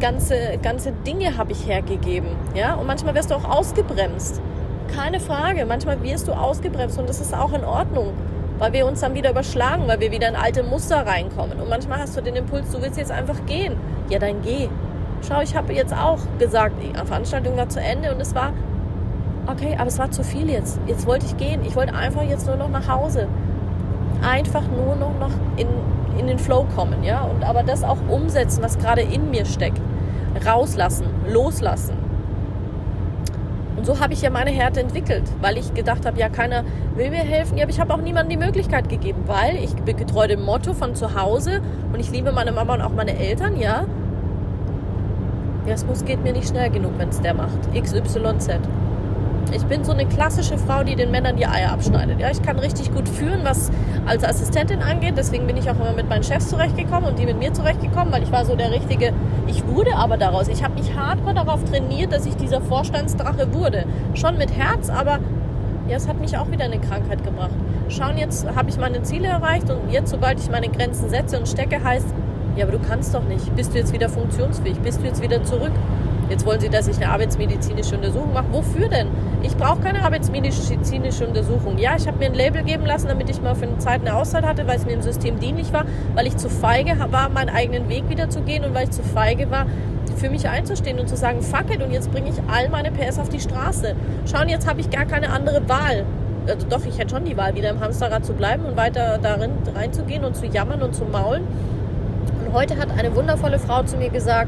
Dinge habe ich hergegeben. Ja? Und manchmal wirst du auch ausgebremst. Keine Frage, manchmal wirst du ausgebremst und das ist auch in Ordnung. Weil wir uns dann wieder überschlagen, weil wir wieder in alte Muster reinkommen. Und manchmal hast du den Impuls, du willst jetzt einfach gehen. Ja, dann geh. schau, ich habe jetzt auch gesagt, die Veranstaltung war zu Ende und es war, okay, aber es war zu viel jetzt. Jetzt wollte ich gehen. Ich wollte einfach jetzt nur noch nach Hause. Einfach nur noch in den Flow kommen, ja. Und aber das auch umsetzen, was gerade in mir steckt. Rauslassen, loslassen. Und so habe ich ja meine Härte entwickelt, weil ich gedacht habe, ja, keiner will mir helfen. Ja, aber ich habe auch niemandem die Möglichkeit gegeben, weil ich bin getreu dem Motto von zu Hause und ich liebe meine Mama und auch meine Eltern, ja. Ja, es geht mir nicht schnell genug, wenn es der macht. XYZ. Ich bin so eine klassische Frau, die den Männern die Eier abschneidet. Ja, ich kann richtig gut führen, was als Assistentin angeht. Deswegen bin ich auch immer mit meinen Chefs zurechtgekommen und die mit mir zurechtgekommen, weil ich war so der Richtige. Ich wurde aber daraus. Ich habe mich hardcore darauf trainiert, dass ich dieser Vorstandsdrache wurde. Schon mit Herz, aber ja, es hat mich auch wieder in eine Krankheit gebracht. Schauen, jetzt habe ich meine Ziele erreicht und jetzt, sobald ich meine Grenzen setze und stecke, heißt, ja, aber du kannst doch nicht. Bist du jetzt wieder funktionsfähig? Bist du jetzt wieder zurück? Jetzt wollen sie, dass ich eine arbeitsmedizinische Untersuchung mache. Wofür denn? Ich brauche keine arbeitsmedizinische Untersuchung. Ja, ich habe mir ein Label geben lassen, damit ich mal für eine Zeit eine Auszeit hatte, weil es mir im System dienlich war, weil ich zu feige war, meinen eigenen Weg wieder zu gehen und weil ich zu feige war, für mich einzustehen und zu sagen, fuck it, und jetzt bringe ich all meine PS auf die Straße. Schauen, jetzt habe ich gar keine andere Wahl. Also doch, ich hätte schon die Wahl, wieder im Hamsterrad zu bleiben und weiter darin reinzugehen und zu jammern und zu maulen. Und heute hat eine wundervolle Frau zu mir gesagt,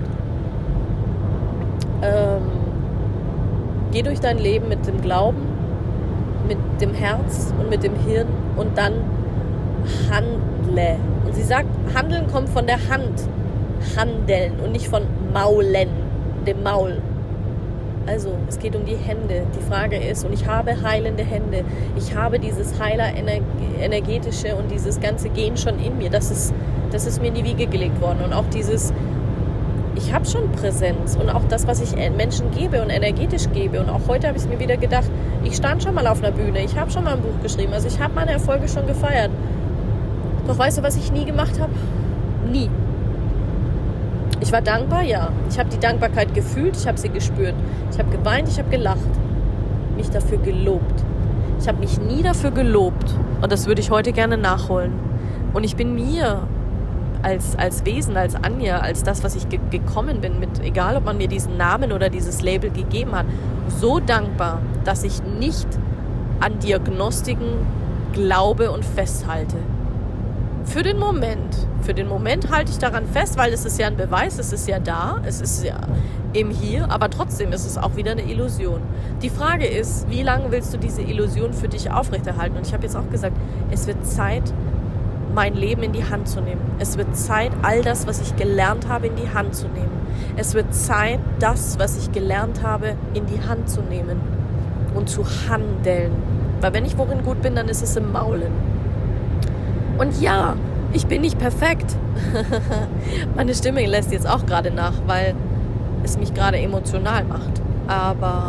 geh durch dein Leben mit dem Glauben, mit dem Herz und mit dem Hirn und dann handle. Und sie sagt, Handeln kommt von der Hand, handeln und nicht von Maulen, dem Maul. Also, es geht um die Hände. Die Frage ist, und ich habe heilende Hände. Ich habe dieses Heiler-energetische und dieses ganze Gen schon in mir. Das ist mir in die Wiege gelegt worden. Und auch dieses, ich habe schon Präsenz und auch das, was ich Menschen gebe und energetisch gebe. Und auch heute habe ich es mir wieder gedacht, ich stand schon mal auf einer Bühne, ich habe schon mal ein Buch geschrieben, also ich habe meine Erfolge schon gefeiert. Doch weißt du, was ich nie gemacht habe? Nie. Ich war dankbar, ja. Ich habe die Dankbarkeit gefühlt, ich habe sie gespürt. Ich habe geweint, ich habe gelacht. Mich dafür gelobt. Ich habe mich nie dafür gelobt. Und das würde ich heute gerne nachholen. Und ich bin mir als Wesen, als Anja, als das, was ich gekommen bin, mit, egal ob man mir diesen Namen oder dieses Label gegeben hat, so dankbar, dass ich nicht an Diagnostiken glaube und festhalte. Für den Moment halte ich daran fest, weil es ist ja ein Beweis, es ist ja da, es ist ja im Hier, aber trotzdem ist es auch wieder eine Illusion. Die Frage ist, wie lange willst du diese Illusion für dich aufrechterhalten? Und ich habe jetzt auch gesagt, es wird Zeit, mein Leben in die Hand zu nehmen. Es wird Zeit, all das, was ich gelernt habe, in die Hand zu nehmen. Es wird Zeit, das, was ich gelernt habe, in die Hand zu nehmen und zu handeln. Weil wenn ich worin gut bin, dann ist es im Maulen. Und ja, ich bin nicht perfekt. Meine Stimme lässt jetzt auch gerade nach, weil es mich gerade emotional macht. Aber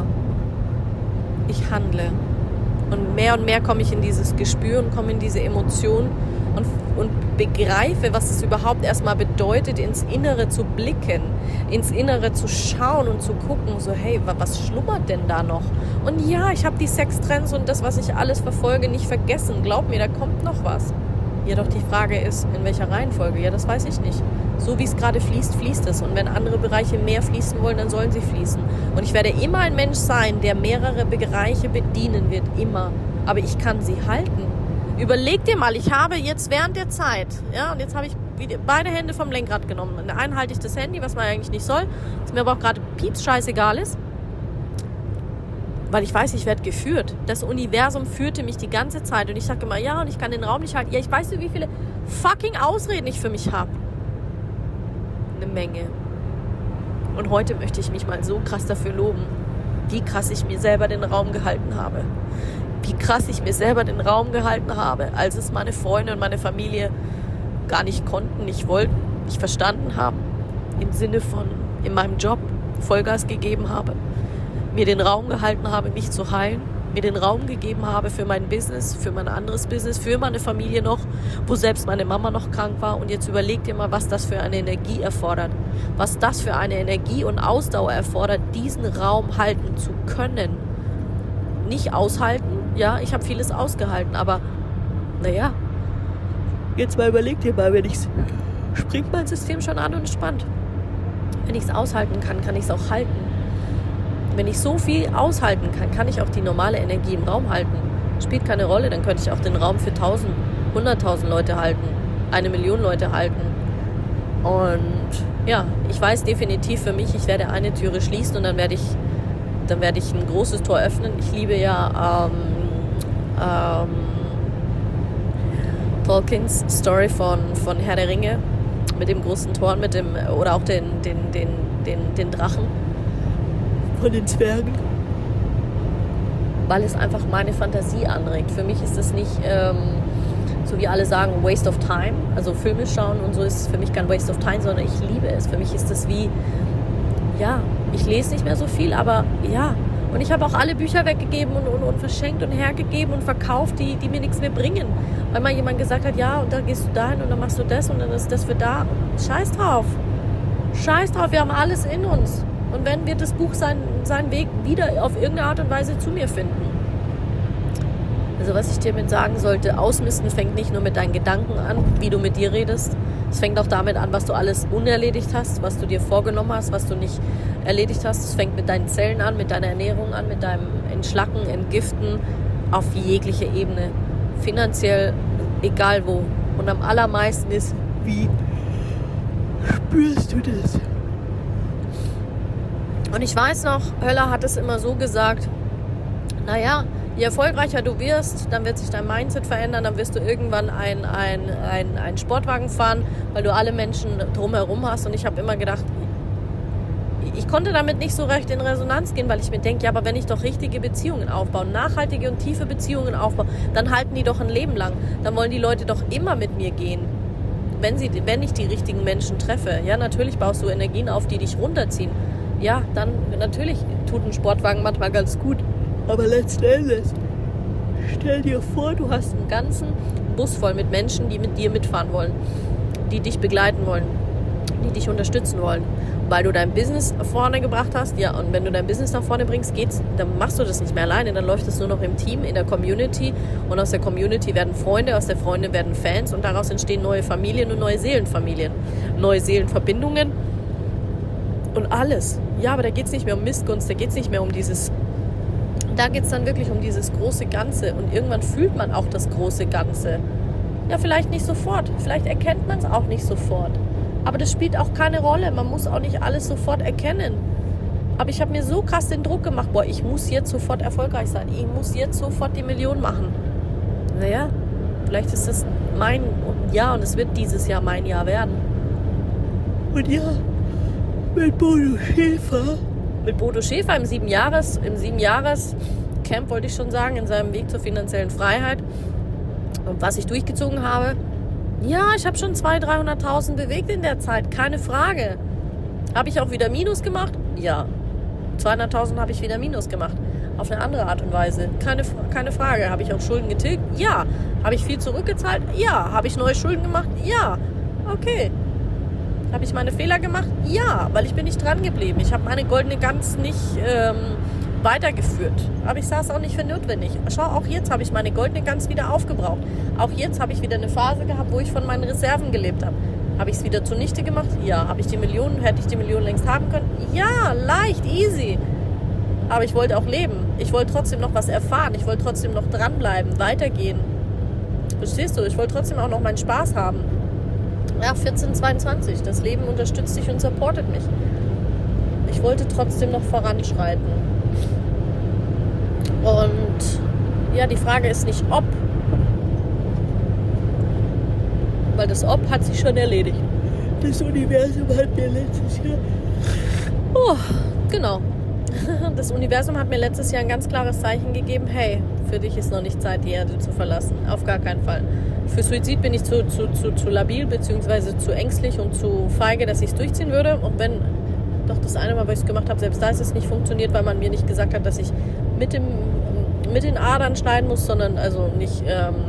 ich handle. Und mehr komme ich in dieses Gespür und komme in diese Emotion und begreife, was es überhaupt erstmal bedeutet, ins Innere zu blicken, ins Innere zu schauen und zu gucken, so hey, was schlummert denn da noch? Und ja, ich habe die Sextrends und das, was ich alles verfolge, nicht vergessen. Glaub mir, da kommt noch was. Ja, doch die Frage ist, in welcher Reihenfolge? Ja, das weiß ich nicht. So wie es gerade fließt, fließt es. Und wenn andere Bereiche mehr fließen wollen, dann sollen sie fließen. Und ich werde immer ein Mensch sein, der mehrere Bereiche bedienen wird, immer. Aber ich kann sie halten. Überleg dir mal, ich habe jetzt während der Zeit, ja, und jetzt habe ich beide Hände vom Lenkrad genommen. In der einen halte ich das Handy, was man eigentlich nicht soll, was mir aber auch gerade pieps scheißegal ist. Weil ich weiß, ich werde geführt. Das Universum führte mich die ganze Zeit. Und ich sage immer, ja, und ich kann den Raum nicht halten. Ja, ich weiß nicht, wie viele fucking Ausreden ich für mich habe. Eine Menge. Und heute möchte ich mich mal so krass dafür loben, wie krass ich mir selber den Raum gehalten habe. Wie krass ich mir selber den Raum gehalten habe, als es meine Freunde und meine Familie gar nicht konnten, nicht wollten, nicht verstanden haben. Im Sinne von in meinem Job Vollgas gegeben habe. Mir den Raum gehalten habe, mich zu heilen, mir den Raum gegeben habe für mein Business, für mein anderes Business, für meine Familie noch, wo selbst meine Mama noch krank war. Und jetzt überleg dir mal, was das für eine Energie erfordert, was das für eine Energie und Ausdauer erfordert, diesen Raum halten zu können. Nicht aushalten, ja, ich habe vieles ausgehalten, aber naja, jetzt mal überleg dir mal, wenn springt mein System schon an und entspannt. Wenn ich es aushalten kann, kann ich es auch halten. Wenn ich so viel aushalten kann, kann ich auch die normale Energie im Raum halten. Spielt keine Rolle, dann könnte ich auch den Raum für 1000, 100.000 Leute halten, 1 Million Leute halten. Und ja, ich weiß definitiv für mich, ich werde eine Türe schließen und dann werde ich ein großes Tor öffnen. Ich liebe ja Tolkiens Story von Herr der Ringe mit dem großen Tor, oder auch den Drachen von den Zwergen, weil es einfach meine Fantasie anregt. Für mich ist es nicht, so wie alle sagen, Waste of Time. Also Filme schauen und so ist für mich kein Waste of Time, sondern ich liebe es. Für mich ist es wie, ja, ich lese nicht mehr so viel, aber ja. Und ich habe auch alle Bücher weggegeben und verschenkt und hergegeben und verkauft, die mir nichts mehr bringen. Weil mal jemand gesagt hat, ja, und dann gehst du dahin und dann machst du das und dann ist das für da. Scheiß drauf. Scheiß drauf, wir haben alles in uns. Und wenn wird das Buch seinen Weg wieder auf irgendeine Art und Weise zu mir finden. Also was ich dir mit sagen sollte, Ausmisten fängt nicht nur mit deinen Gedanken an, wie du mit dir redest. Es fängt auch damit an, was du alles unerledigt hast, was du dir vorgenommen hast, was du nicht erledigt hast. Es fängt mit deinen Zellen an, mit deiner Ernährung an, mit deinem Entschlacken, Entgiften auf jeglicher Ebene. Finanziell, egal wo. Und am allermeisten ist, wie spürst du das? Und ich weiß noch, Höller hat es immer so gesagt, naja, je erfolgreicher du wirst, dann wird sich dein Mindset verändern, dann wirst du irgendwann einen Sportwagen fahren, weil du alle Menschen drumherum hast. Und ich habe immer gedacht, ich konnte damit nicht so recht in Resonanz gehen, weil ich mir denke, ja, aber wenn ich doch richtige Beziehungen aufbaue, nachhaltige und tiefe Beziehungen aufbaue, dann halten die doch ein Leben lang. Dann wollen die Leute doch immer mit mir gehen, wenn ich die richtigen Menschen treffe. Ja, natürlich baust du Energien auf, die dich runterziehen. Ja, dann natürlich tut ein Sportwagen manchmal ganz gut. Aber letzten Endes, stell dir vor, du hast einen ganzen Bus voll mit Menschen, die mit dir mitfahren wollen, die dich begleiten wollen, die dich unterstützen wollen, weil du dein Business vorne gebracht hast. Ja, und wenn du dein Business nach vorne bringst, dann machst du das nicht mehr alleine, dann läuft es nur noch im Team, in der Community, und aus der Community werden Freunde, aus der Freunde werden Fans und daraus entstehen neue Familien und neue Seelenfamilien, neue Seelenverbindungen und alles. Ja, aber da geht es nicht mehr um Missgunst, da geht es nicht mehr um dieses... Da geht es dann wirklich um dieses große Ganze und irgendwann fühlt man auch das große Ganze. Ja, vielleicht nicht sofort, vielleicht erkennt man es auch nicht sofort. Aber das spielt auch keine Rolle, man muss auch nicht alles sofort erkennen. Aber ich habe mir so krass den Druck gemacht, boah, ich muss jetzt sofort erfolgreich sein, ich muss jetzt sofort die Million machen. Naja, vielleicht ist das mein Jahr und es wird dieses Jahr mein Jahr werden. Und ja, mit Bodo Schäfer im 7-Jahres-Camp, wollte ich schon sagen, in seinem Weg zur finanziellen Freiheit. Und was ich durchgezogen habe, ja, ich habe schon 200.000, 300.000 bewegt in der Zeit, keine Frage. Habe ich auch wieder Minus gemacht? Ja. 200.000 habe ich wieder Minus gemacht. Auf eine andere Art und Weise. Keine Frage. Habe ich auch Schulden getilgt? Ja. Habe ich viel zurückgezahlt? Ja. Habe ich neue Schulden gemacht? Ja. Okay. Habe ich meine Fehler gemacht? Ja, weil ich bin nicht dran geblieben. Ich habe meine goldene Gans nicht weitergeführt. Aber ich sah es auch nicht für notwendig. Schau, auch jetzt habe ich meine goldene Gans wieder aufgebraucht. Auch jetzt habe ich wieder eine Phase gehabt, wo ich von meinen Reserven gelebt habe. Habe ich es wieder zunichte gemacht? Ja. Hätte ich die Millionen längst haben können? Ja, leicht, easy. Aber ich wollte auch leben. Ich wollte trotzdem noch was erfahren. Ich wollte trotzdem noch dranbleiben, weitergehen. Verstehst du? Ich wollte trotzdem auch noch meinen Spaß haben. Ja, 14, 22. Das Leben unterstützt dich und supportet mich. Ich wollte trotzdem noch voranschreiten. Und ja, die Frage ist nicht ob, weil das ob hat sich schon erledigt. Das Universum hat mir letztes Jahr... genau. Das Universum hat mir letztes Jahr ein ganz klares Zeichen gegeben, hey, für dich ist noch nicht Zeit, die Erde zu verlassen. Auf gar keinen Fall. Für Suizid bin ich zu labil, beziehungsweise zu ängstlich und zu feige, dass ich es durchziehen würde. Und wenn doch das eine Mal, was ich gemacht habe, selbst da ist es nicht funktioniert, weil man mir nicht gesagt hat, dass ich mit den Adern schneiden muss, sondern also nicht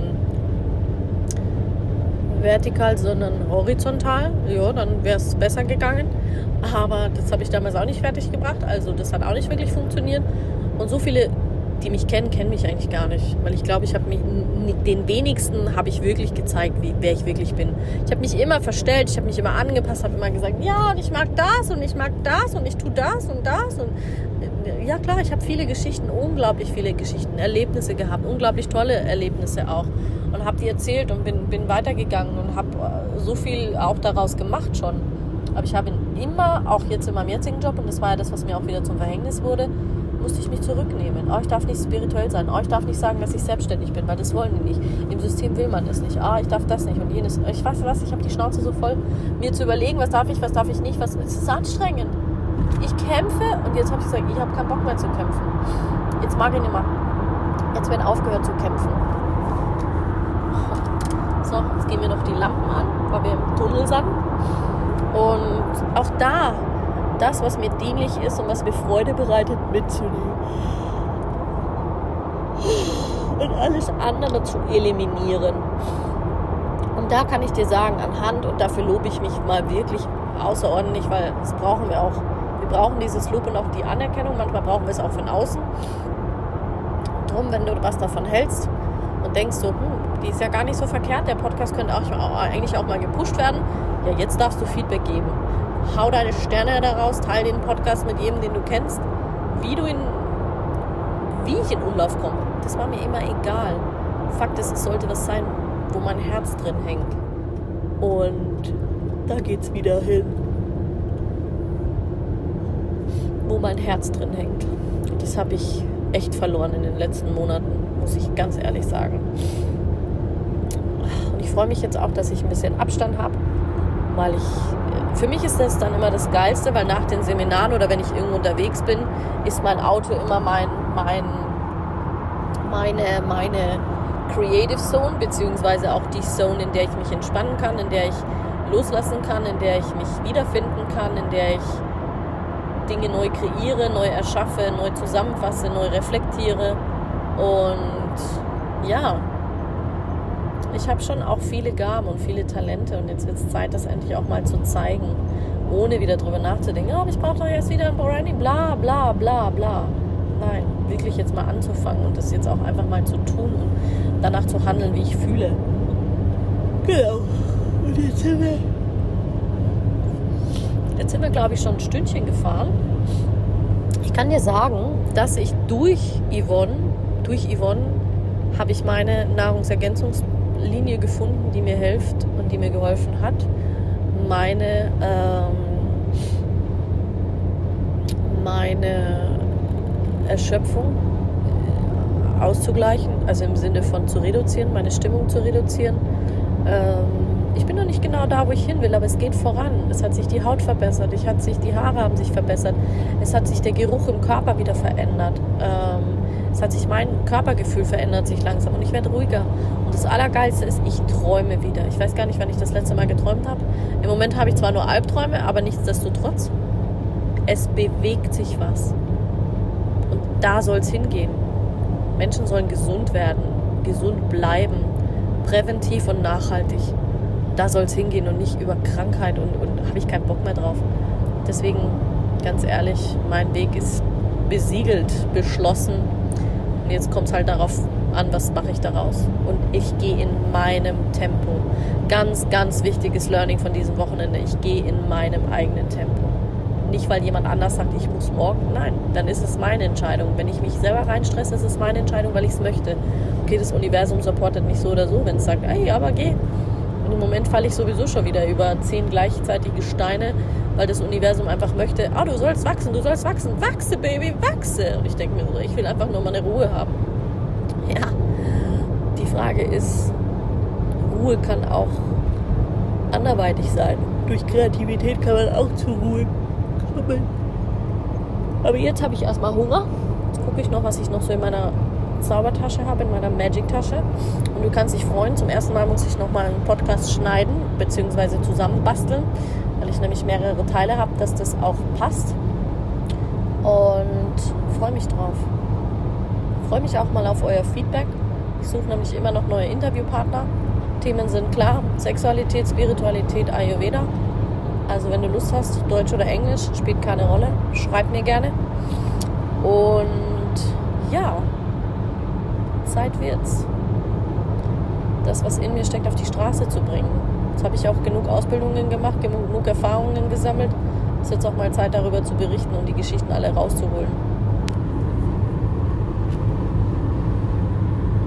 vertikal, sondern horizontal. Ja, dann wäre es besser gegangen. Aber das habe ich damals auch nicht fertig gebracht. Also das hat auch nicht wirklich funktioniert. Und so viele die mich kennen, kennen mich eigentlich gar nicht. Weil ich glaube, den wenigsten habe ich wirklich gezeigt, wer ich wirklich bin. Ich habe mich immer verstellt, ich habe mich immer angepasst, habe immer gesagt, ja, und ich mag das und ich mag das und ich tue das und das. Und ja klar, ich habe viele Geschichten, unglaublich viele Geschichten, Erlebnisse gehabt, unglaublich tolle Erlebnisse auch. Und habe die erzählt und bin weitergegangen und habe so viel auch daraus gemacht schon. Aber ich habe immer, auch jetzt in meinem jetzigen Job, und das war ja das, was mir auch wieder zum Verhängnis wurde, musste ich mich zurücknehmen. Ich darf nicht spirituell sein. Ich darf nicht sagen, dass ich selbstständig bin, weil das wollen die nicht. Im System will man das nicht. Ich darf das nicht und jenes. Ich weiß was, ich habe die Schnauze so voll, mir zu überlegen, was darf ich nicht. Es ist anstrengend. Ich kämpfe und jetzt habe ich gesagt, ich habe keinen Bock mehr zu kämpfen. Jetzt mag ich nicht mehr. Jetzt wird aufgehört zu kämpfen. So, jetzt gehen wir noch die Lampen an, weil wir im Tunnel sind. Und auch da, das, was mir dienlich ist und was mir Freude bereitet, mitzunehmen. Und alles andere zu eliminieren. Und da kann ich dir sagen, anhand, und dafür lobe ich mich mal wirklich außerordentlich, weil das brauchen wir auch. Wir brauchen dieses Lob und auch die Anerkennung. Manchmal brauchen wir es auch von außen. Drum, wenn du was davon hältst und denkst so, die ist ja gar nicht so verkehrt, der Podcast könnte eigentlich auch mal gepusht werden. Ja, jetzt darfst du Feedback geben. Hau deine Sterne daraus, teile den Podcast mit jedem, den du kennst. Wie ich in Umlauf komme, das war mir immer egal. Fakt ist, es sollte was sein, wo mein Herz drin hängt. Und da geht's wieder hin. Wo mein Herz drin hängt. Und das habe ich echt verloren in den letzten Monaten, muss ich ganz ehrlich sagen. Und ich freue mich jetzt auch, dass ich ein bisschen Abstand habe, weil für mich ist das dann immer das Geilste, weil nach den Seminaren oder wenn ich irgendwo unterwegs bin, ist mein Auto immer meine Creative Zone, beziehungsweise auch die Zone, in der ich mich entspannen kann, in der ich loslassen kann, in der ich mich wiederfinden kann, in der ich Dinge neu kreiere, neu erschaffe, neu zusammenfasse, neu reflektiere. Und ja, ich habe schon auch viele Gaben und viele Talente und jetzt wird es Zeit, das endlich auch mal zu zeigen, ohne wieder drüber nachzudenken, aber ich brauche doch jetzt wieder ein Branding, bla bla bla bla. Nein, wirklich jetzt mal anzufangen und das jetzt auch einfach mal zu tun und danach zu handeln, wie ich fühle. Genau. Und jetzt sind wir, glaube ich, schon ein Stündchen gefahren. Ich kann dir sagen, dass ich durch Yvonne habe ich meine Nahrungsergänzungslinie gefunden, die mir hilft und die mir geholfen hat, meine Erschöpfung auszugleichen, also im Sinne von zu reduzieren, meine Stimmung zu reduzieren. Ich bin noch nicht genau da, wo ich hin will, aber es geht voran. Es hat sich die Haut verbessert, die Haare haben sich verbessert, es hat sich der Geruch im Körper wieder verändert. Es hat sich mein Körpergefühl verändert sich langsam und ich werde ruhiger. Und das Allergeilste ist, ich träume wieder. Ich weiß gar nicht, wann ich das letzte Mal geträumt habe. Im Moment habe ich zwar nur Albträume, aber nichtsdestotrotz, es bewegt sich was. Und da soll es hingehen. Menschen sollen gesund werden, gesund bleiben, präventiv und nachhaltig. Da soll es hingehen und nicht über Krankheit und habe ich keinen Bock mehr drauf. Deswegen, ganz ehrlich, mein Weg ist besiegelt, beschlossen. Und jetzt kommt es halt darauf an, was mache ich daraus. Und ich gehe in meinem Tempo. Ganz, ganz wichtiges Learning von diesem Wochenende. Ich gehe in meinem eigenen Tempo. Nicht, weil jemand anders sagt, ich muss morgen. Nein, dann ist es meine Entscheidung. Wenn ich mich selber reinstresse, ist es meine Entscheidung, weil ich es möchte. Okay, das Universum supportet mich so oder so, wenn es sagt, ey, aber geh. Und im Moment falle ich sowieso schon wieder über 10 gleichzeitige Steine, weil das Universum einfach möchte, du sollst wachsen, wachse, Baby, wachse. Und ich denke mir so, ich will einfach nur meine Ruhe haben. Ja, die Frage ist, Ruhe kann auch anderweitig sein. Durch Kreativität kann man auch zur Ruhe kommen. Aber jetzt habe ich erstmal Hunger. Jetzt gucke ich noch, was ich noch so in meiner Zaubertasche habe, in meiner Magic-Tasche. Und du kannst dich freuen, zum ersten Mal muss ich nochmal einen Podcast schneiden, beziehungsweise zusammenbasteln, weil ich nämlich mehrere Teile habe, dass das auch passt. Und freue mich drauf. Freue mich auch mal auf euer Feedback. Ich suche nämlich immer noch neue Interviewpartner. Themen sind klar, Sexualität, Spiritualität, Ayurveda. Also wenn du Lust hast, Deutsch oder Englisch, spielt keine Rolle. Schreib mir gerne. Und ja, Zeit wird's, das, was in mir steckt, auf die Straße zu bringen. Jetzt habe ich auch genug Ausbildungen gemacht, genug Erfahrungen gesammelt. Es ist jetzt auch mal Zeit, darüber zu berichten und die Geschichten alle rauszuholen.